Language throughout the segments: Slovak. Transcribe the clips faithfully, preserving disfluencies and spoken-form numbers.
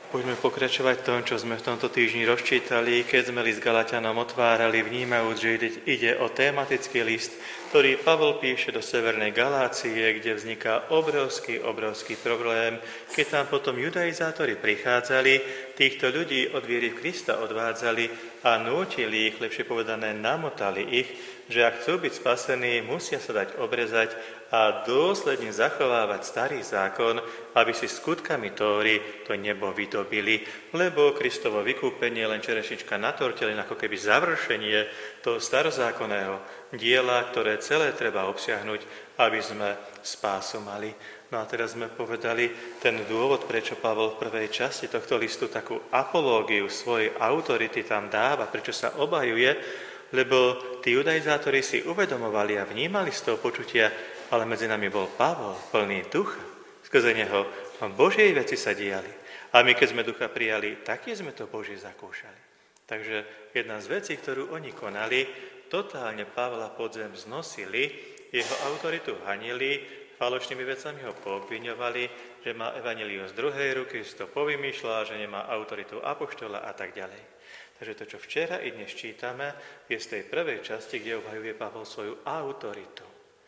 Poďme pokračovať v tom, čo sme v tomto týždni rozčítali, keď sme list Galatianom otvárali, vnímajúc, že ide o tematický list, ktorý Pavol píše do Severnej Galácie, kde vzniká obrovský, obrovský problém, keď tam potom judaizátori prichádzali, týchto ľudí od viery v Krista odvádzali a nútili ich, lepšie povedané, namotali ich, že ak chcú byť spasení, musia sa dať obrezať a dôsledne zachovávať starý zákon, aby si skutkami Tóry to nebo vydobili, lebo Kristovo vykúpenie len čerešnička na torte, len ako keby završenie toho starozákonného diela, ktoré celé treba obsiahnuť, aby sme spásu mali. No a teraz sme povedali ten dôvod, prečo Pavol v prvej časti tohto listu takú apológiu svojej autority tam dáva, prečo sa obhajuje, lebo tí judaizátori si uvedomovali a vnímali z toho počutia, ale medzi nami bol Pavol, plný ducha. Skrze neho Božie veci sa diali. A my, keď sme ducha prijali, taky sme to Božie zakúšali. Takže jedna z vecí, ktorú oni konali, totálne Pavla pod zem znosili, jeho autoritu hanili, falošnými vecami ho poobviňovali, že má evanjelium z druhej ruky, že to povymýšľa, že nemá autoritu apoštola a tak ďalej. Takže to, čo včera i dnes čítame, je z tej prvej časti, kde obhajuje Pavol svoju autoritu.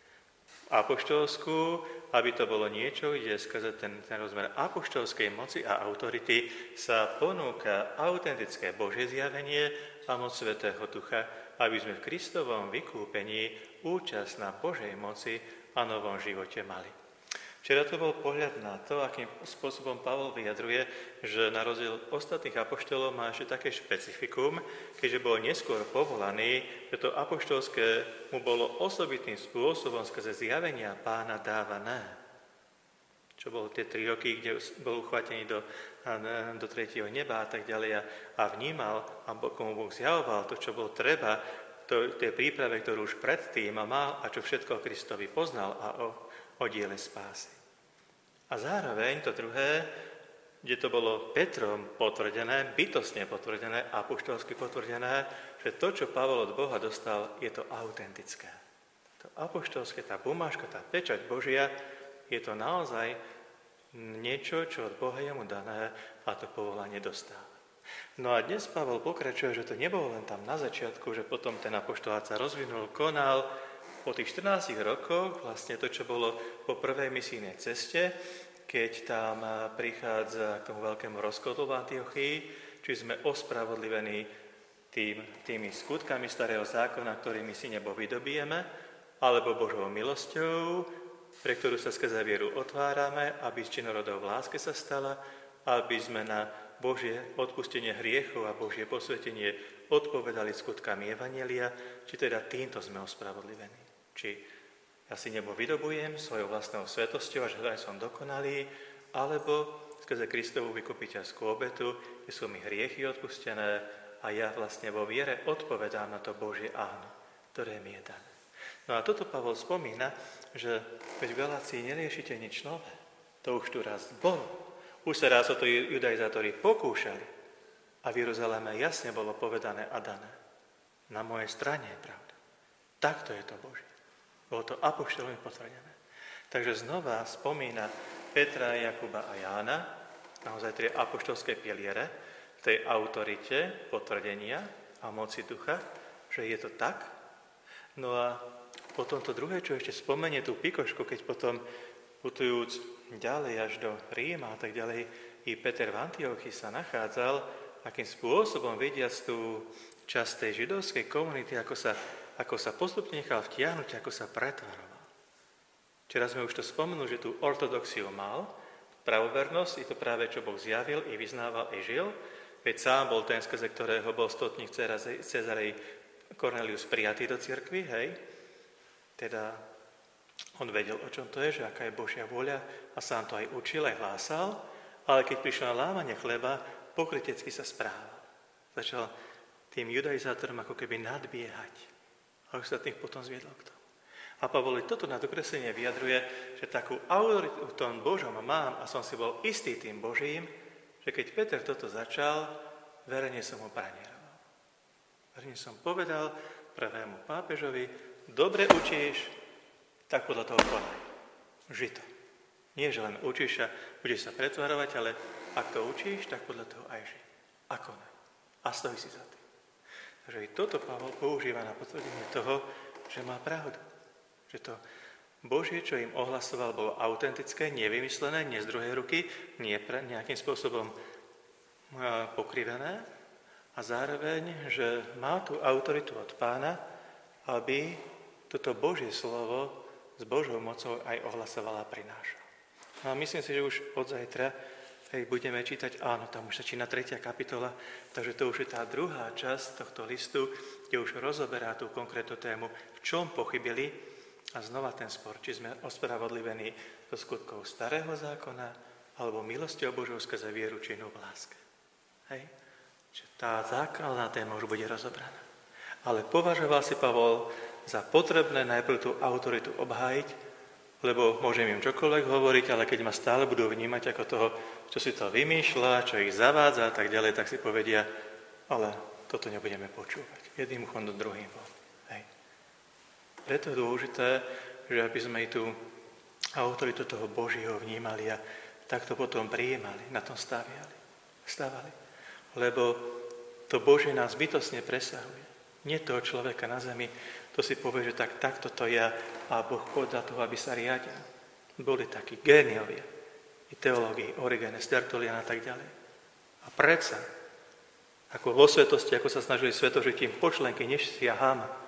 Apoštolskú, aby to bolo niečo, kde skrze ten, ten rozmer apoštolskej moci a autority sa ponúka autentické Božie zjavenie a moc Svätého Ducha, aby sme v Kristovom vykúpení účasť na Božej moci a novom živote mali. Včera to bol pohľad na to, akým spôsobom Pavol vyjadruje, že na rozdiel od ostatných apoštolov má ešte také špecifikum, keďže bol neskôr povolaný, že to apoštolské mu bolo osobitným spôsobom skrze zjavenia Pána dávané. Čo bolo tie tri roky, kde bol uchvatený do, do tretieho neba a tak ďalej a vnímal, a komu Boh zjavoval to, čo bolo treba, to, tie príprave, ktorú už predtým mal a čo všetko Kristovi poznal a o o diele spásy. A zároveň to druhé, kde to bolo Petrom potvrdené, bytostne potvrdené, apoštolsky potvrdené, že to, čo Pavol od Boha dostal, je to autentické. To apoštolské, tá bumáška, tá pečať Božia, je to naozaj niečo, čo od Boha je mu dané a to povolanie dostáva. No a dnes Pavol pokračuje, že to nebolo len tam na začiatku, že potom ten apoštolát sa rozvinul, konal. Po tých štrnástich rokoch, vlastne to, čo bolo po prvej misijnej ceste, keď tam prichádza k tomu veľkému rozkolu v Antiochii, či sme ospravodlivení tým, tými skutkami starého zákona, ktorými si nebo vydobijeme, alebo Božou milosťou, pre ktorú sa skrze vieru otvárame, aby z činorodov v láske sa stala, aby sme na Božie odpustenie hriechov a Božie posvetenie odpovedali skutkami evanjelia, či teda týmto sme ospravodlivení. Či ja si nebo vydobujem svojou vlastnou svetosťou, až aj som dokonalý, alebo skrze Kristovú vykupiteľskú obetu, kde sú mi hriechy odpustené a ja vlastne vo viere odpovedám na to Božie áno, ktoré mi je dané. No a toto Pavol spomína, že veď v Galácii neriešite nič nové. To už tu raz bolo. Už sa raz o to judaizátori pokúšali a v Jeruzaleme jasne bolo povedané a dané. Na mojej strane je pravda. Takto je to Božie. Bolo to apoštolmi potvrdené. Takže znova spomína Petra, Jakuba a Jána, naozaj tie apoštolské piliere, tej autorite potvrdenia a moci ducha, že je to tak. No a potom to druhé, čo ešte spomenie tú pikošku, keď potom putujúc ďalej až do Ríma a tak ďalej, i Peter v Antiochii sa nachádzal, akým spôsobom vidiac tú časť tej židovskej komunity, ako sa ako sa postupne nechal vtiahnuť, ako sa pretvaroval. Včera sme už to spomenuli, že tú ortodoxiu mal, pravovernosť, i to práve, čo Boh zjavil, i vyznával, i žil, veď sám bol ten, skrze ktorého bol stotník Cezarej Kornelius prijatý do cirkvi, hej. Teda on vedel, o čom to je, že aká je Božia vôľa a sám to aj učil, aj hlásal, ale keď prišlo na lámanie chleba, pokrytecky sa správal. Začal tým judaizátorom ako keby nadbiehať. A ostatných potom zviedol k tomu. A Pavol toto na dokreslenie vyjadruje, že takú autoritu v tom Božom mám a som si bol istý tým Božím, že keď Peter toto začal, verejne som ho pranieroval. Verejne som povedal prvému pápežovi, dobre učíš, tak podľa toho konaj. Ži to. Nie, že len učíš a budeš sa pretvarovať, ale Ak to učíš, tak podľa toho aj žij. A konaj. A stojí si za tým. Takže i toto Pavol používa na potvrdenie toho, že má pravdu. Že to Božie, čo im ohlasoval, bolo autentické, nevymyslené, nie z druhej ruky, nie pre, nejakým spôsobom pokrivené a zároveň, že má tú autoritu od Pána, aby toto Božie slovo s Božou mocou aj ohlasovala a prinášala. No a myslím si, že už od zajtra hej, budeme čítať, áno, tam už začína tretia kapitola, takže to už je tá druhá časť tohto listu, kde už rozoberá tú konkrétnu tému, v čom pochybili. A znova ten spor, či sme ospravodlivení zo skutkov starého zákona, alebo milosťou Božou skrze vieru činu v láske. Hej? Čiže tá základná téma už bude rozobraná. Ale považoval si Pavol za potrebné najprv tú autoritu obhájiť, lebo môžem im čokoľvek hovoriť, ale keď ma stále budú vnímať ako toho, čo si to vymýšľa, čo ich zavádza a tak ďalej, tak si povedia, ale toto nebudeme počúvať. Jedným uchom do druhým von. Preto je dôležité, že aby sme aj tú autoritu toho Božieho vnímali a takto potom prijímali, na tom staviali, stavali. Lebo to Božie nás bytostne presahuje. Nie toho človeka na zemi, to si povie, že tak, takto to je a Boh podľa toho, aby sa riadil. Boli takí géniovia, i teológii, Origenes, Tertullian a tak ďalej. A predsa, ako vo svetosti, ako sa snažili svetožitím počlenky, než si a Háma,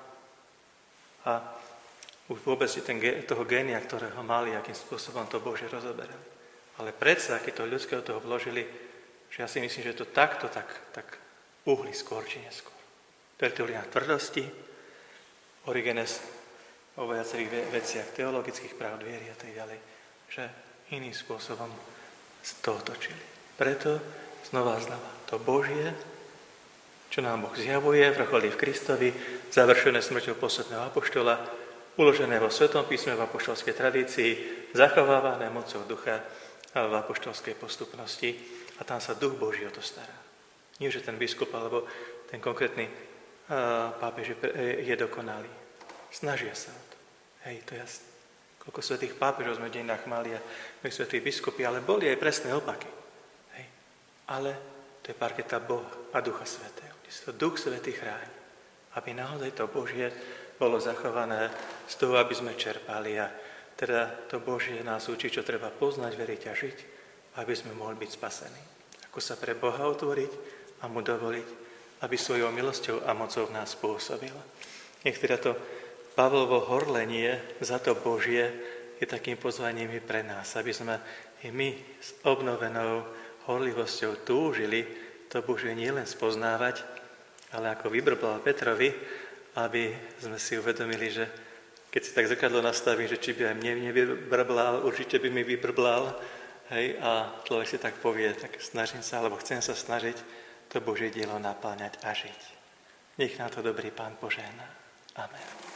a už vôbec si ten, toho génia, ktorého mali, akým spôsobom to Bože rozoberali. Ale predsa, keď to ľudské od toho vložili, že ja si myslím, že to takto, tak, tak uhli skôr či neskôr. Tertullian tvrdosti, Origenes o viacerých veciach teologických práv viery a tak ďalej, že iným spôsobom z toho točili. Preto znova znova to Božie, čo nám Boh zjavuje, vrcholí v Kristovi, završené smrťou posledného apoštola, uložené vo Svetom písme v apoštolskej tradícii, zachovávané mocou ducha v apoštolskej postupnosti a tam sa duch Boží o to stará. Nie, že ten biskup alebo ten konkrétny uh, pápež je dokonalý. Snažia sa o to. Hej, to je jasné. Koľko svätých pápežov sme v dejinách mali a my svätí biskupy, ale boli aj presné opaky. Hej. Ale to je parketa Boha a Ducha Svätého. To Duch Svätý chráni, aby naozaj to Božie bolo zachované z toho, aby sme čerpali a teda to Božie nás učí, čo treba poznať, veriť a žiť, aby sme mohli byť spasení. Ako sa pre Boha otvoriť a mu dovoliť, aby svojou milosťou a mocou v nás pôsobil. Nech teda to Pavlovo horlenie za to Božie je takým pozvaním i pre nás, aby sme i my s obnovenou horlivosťou túžili to Božie nielen spoznávať, ale ako vybrbal Petrovi, aby sme si uvedomili, že keď si tak zrkadlo nastaví, že či by aj mne nevybrblal, určite by mi vybrblal, hej, a človek si tak povie, tak snažím sa, alebo chcem sa snažiť to Božie dielo napáňať a žiť. Nech nám to dobrý Pán požehná. Amen.